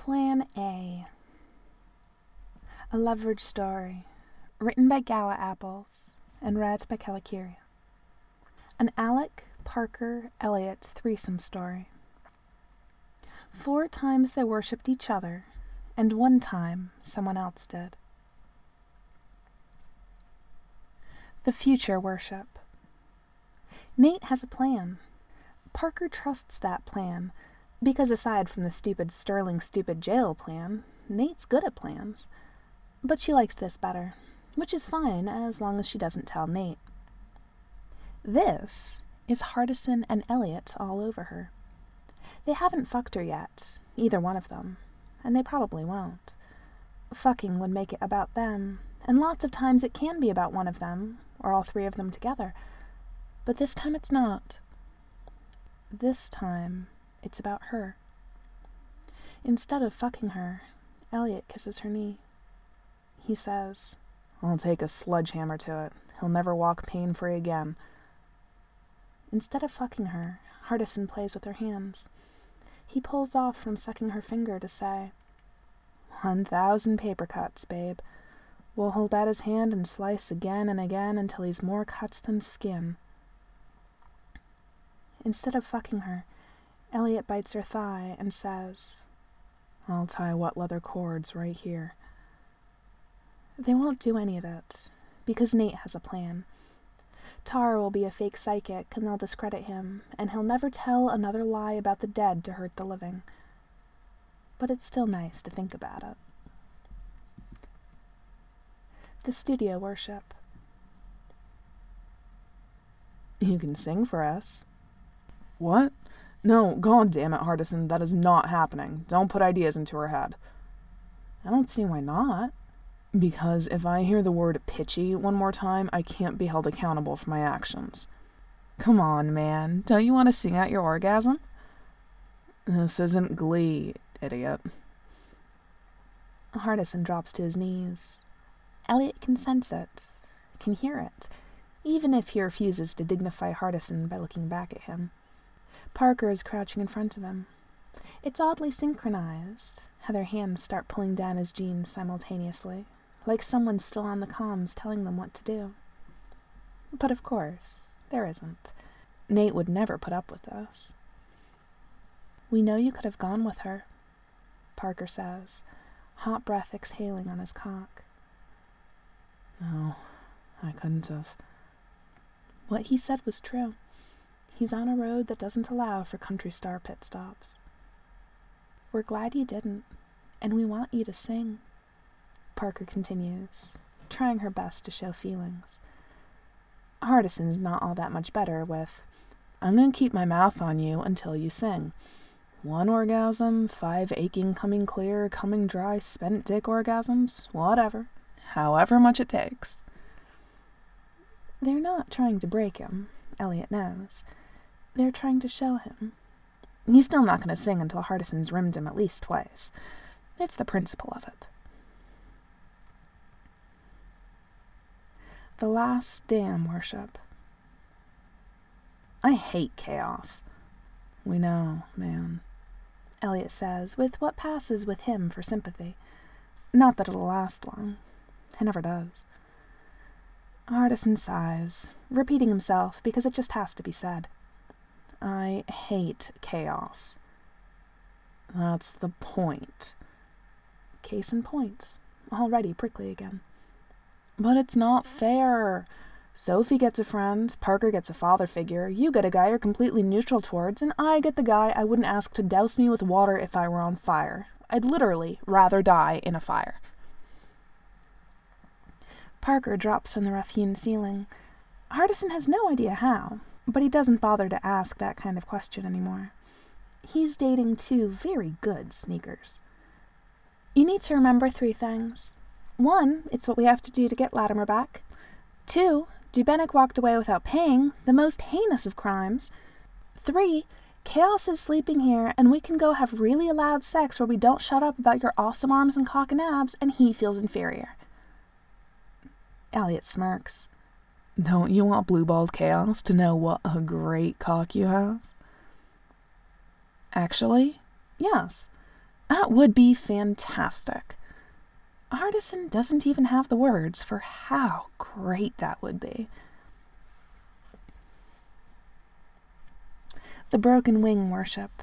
Plan A. A Leverage Story, written by Gala Apples and read by Kalakiria. An Alec, Parker, Elliot's threesome story. 4 times they worshipped each other, and 1 time someone else did. The future worship. Nate has a plan. Parker trusts that plan, because aside from the stupid jail plan, Nate's good at plans. But she likes this better, which is fine as long as she doesn't tell Nate. This is Hardison and Elliot all over her. They haven't fucked her yet, either one of them, and they probably won't. Fucking would make it about them, and lots of times it can be about one of them, or all 3 of them together. But this time it's not. This time it's about her. Instead of fucking her, Elliot kisses her knee. He says, "I'll take a sledgehammer to it. He'll never walk pain-free again." Instead of fucking her, Hardison plays with her hands. He pulls off from sucking her finger to say, 1,000 paper cuts, babe. We'll hold out his hand and slice again and again until he's more cuts than skin. Instead of fucking her, Elliot bites her thigh and says, "I'll tie wet leather cords right here." They won't do any of it, because Nate has a plan. Tara will be a fake psychic, and they'll discredit him, and he'll never tell another lie about the dead to hurt the living. But it's still nice to think about it. The studio worship. "You can sing for us." "What? No, god damn it, Hardison, that is not happening. Don't put ideas into her head." "I don't see why not." "Because if I hear the word pitchy one more time, I can't be held accountable for my actions." "Come on, man. Don't you want to sing out your orgasm?" "This isn't Glee, idiot." Hardison drops to his knees. Elliot can sense it, can hear it, even if he refuses to dignify Hardison by looking back at him. Parker is crouching in front of him. It's oddly synchronized, how their hands start pulling down his jeans simultaneously, like someone's still on the comms telling them what to do. But of course, there isn't. Nate would never put up with this. "We know you could have gone with her," Parker says, hot breath exhaling on his cock. "No, I couldn't have." What he said was true. He's on a road that doesn't allow for country star pit stops. "We're glad you didn't, and we want you to sing," Parker continues, trying her best to show feelings. Hardison's not all that much better with, "I'm going to keep my mouth on you until you sing. 1 orgasm, 5 aching, coming clear, coming dry, spent dick orgasms, whatever. However much it takes." They're not trying to break him, Elliot knows. They're trying to show him. He's still not going to sing until Hardison's rimmed him at least twice. It's the principle of it. The last damn worship. "I hate chaos." "We know, man," Elliot says, with what passes with him for sympathy. Not that it'll last long. It never does. Hardison sighs, repeating himself because it just has to be said. "I hate chaos." "That's the point." Case in point. Already prickly again. "But it's not fair. Sophie gets a friend, Parker gets a father figure, you get a guy you're completely neutral towards, and I get the guy I wouldn't ask to douse me with water if I were on fire. I'd literally rather die in a fire." Parker drops from the rough-hewn ceiling. Hardison has no idea how, but he doesn't bother to ask that kind of question anymore. He's dating 2 very good sneakers. "You need to remember 3 things. 1, it's what we have to do to get Latimer back. 2, Dubenik walked away without paying, the most heinous of crimes. 3, Chaos is sleeping here, and we can go have really loud sex where we don't shut up about your awesome arms and cock and abs, and he feels inferior." Elliot smirks. "Don't you want blue-balled chaos to know what a great cock you have?" "Actually, yes. That would be fantastic. Hardison doesn't even have the words for how great that would be. The broken wing worship.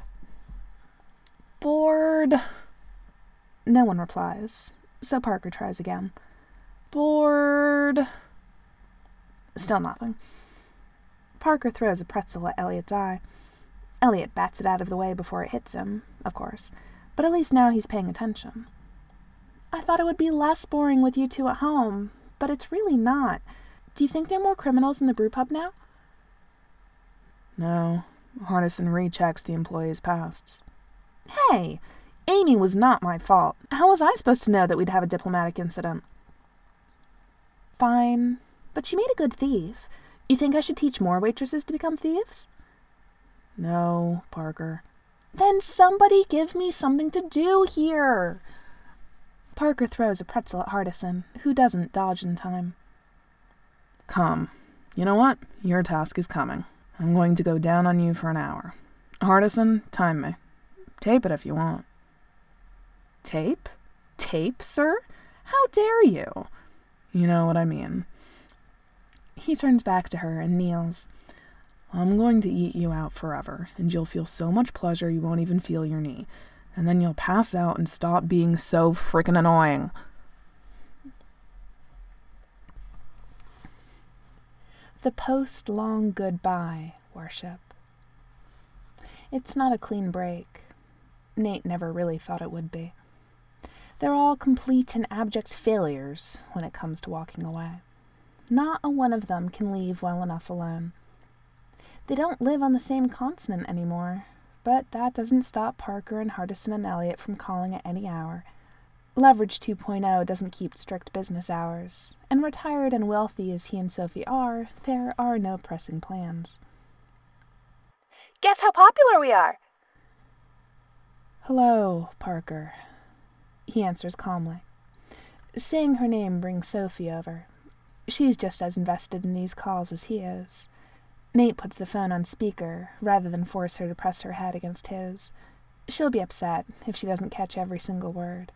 Bored. No one replies, so Parker tries again. Bored. Still nothing. Parker throws a pretzel at Elliot's eye. Elliot bats it out of the way before it hits him, of course, but at least now he's paying attention. I thought it would be less boring with you two at home, but it's really not. Do you think there are more criminals in the brewpub now? No. Hardison rechecks the employees' pasts. Hey! Amy was not my fault. How was I supposed to know that we'd have a diplomatic incident? Fine, but she made a good thief. You think I should teach more waitresses to become thieves? No, Parker. Then somebody give me something to do here. Parker throws a pretzel at Hardison, who doesn't dodge in time. Come. You know what? Your task is coming. I'm going to go down on you for an hour. Hardison, time me. Tape it if you want. Tape? Tape, sir? How dare you? You know what I mean. He turns back to her and kneels. I'm going to eat you out forever, and you'll feel so much pleasure you won't even feel your knee. And then you'll pass out and stop being so frickin' annoying. The post-long goodbye worship. It's not a clean break. Nate never really thought it would be. They're all complete and abject failures when it comes to walking away. Not a one of them can leave well enough alone. They don't live on the same continent anymore, but that doesn't stop Parker and Hardison and Elliot from calling at any hour. Leverage 2.0 doesn't keep strict business hours, and retired and wealthy as he and Sophie are, there are no pressing plans. Guess how popular we are! Hello, Parker, he answers calmly. Saying her name brings Sophie over. She's just as invested in these calls as he is. Nate puts the phone on speaker, rather than force her to press her head against his. She'll be upset if she doesn't catch every single word.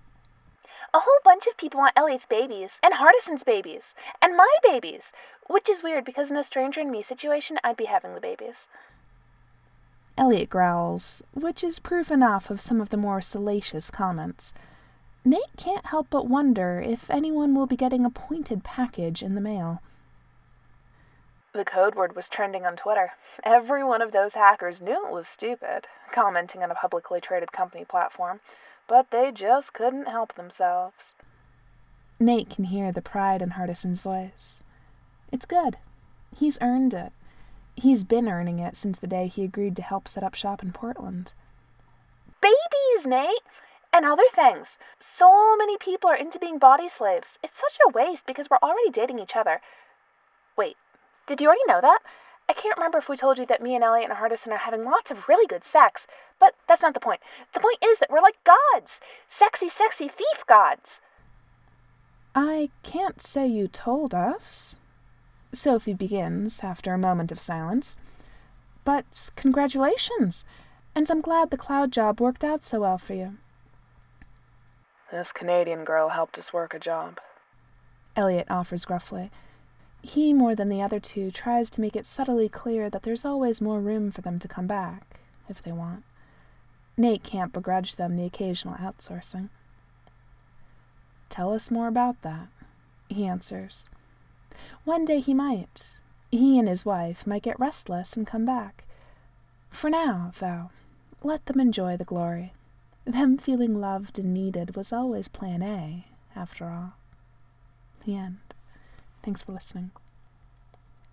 A whole bunch of people want Elliot's babies, and Hardison's babies, and my babies, which is weird because in a stranger and me situation, I'd be having the babies. Elliot growls, which is proof enough of some of the more salacious comments. Nate can't help but wonder if anyone will be getting a pointed package in the mail. The code word was trending on Twitter. Every one of those hackers knew it was stupid, commenting on a publicly traded company platform, but they just couldn't help themselves. Nate can hear the pride in Hardison's voice. It's good. He's earned it. He's been earning it since the day he agreed to help set up shop in Portland. Babies, Nate! And other things. So many people are into being body slaves. It's such a waste because we're already dating each other. Wait, did you already know that? I can't remember if we told you that me and Elliot and Hardison are having lots of really good sex, but that's not the point. The point is that we're like gods. Sexy, sexy thief gods. I can't say you told us, Sophie begins after a moment of silence. But congratulations, and I'm glad the cloud job worked out so well for you. This Canadian girl helped us work a job, Elliot offers gruffly. He, more than the other two, tries to make it subtly clear that there's always more room for them to come back, if they want. Nate can't begrudge them the occasional outsourcing. Tell us more about that, he answers. One day he might. He and his wife might get restless and come back. For now, though, let them enjoy the glory. Them feeling loved and needed was always plan A, after all. The end. Thanks for listening.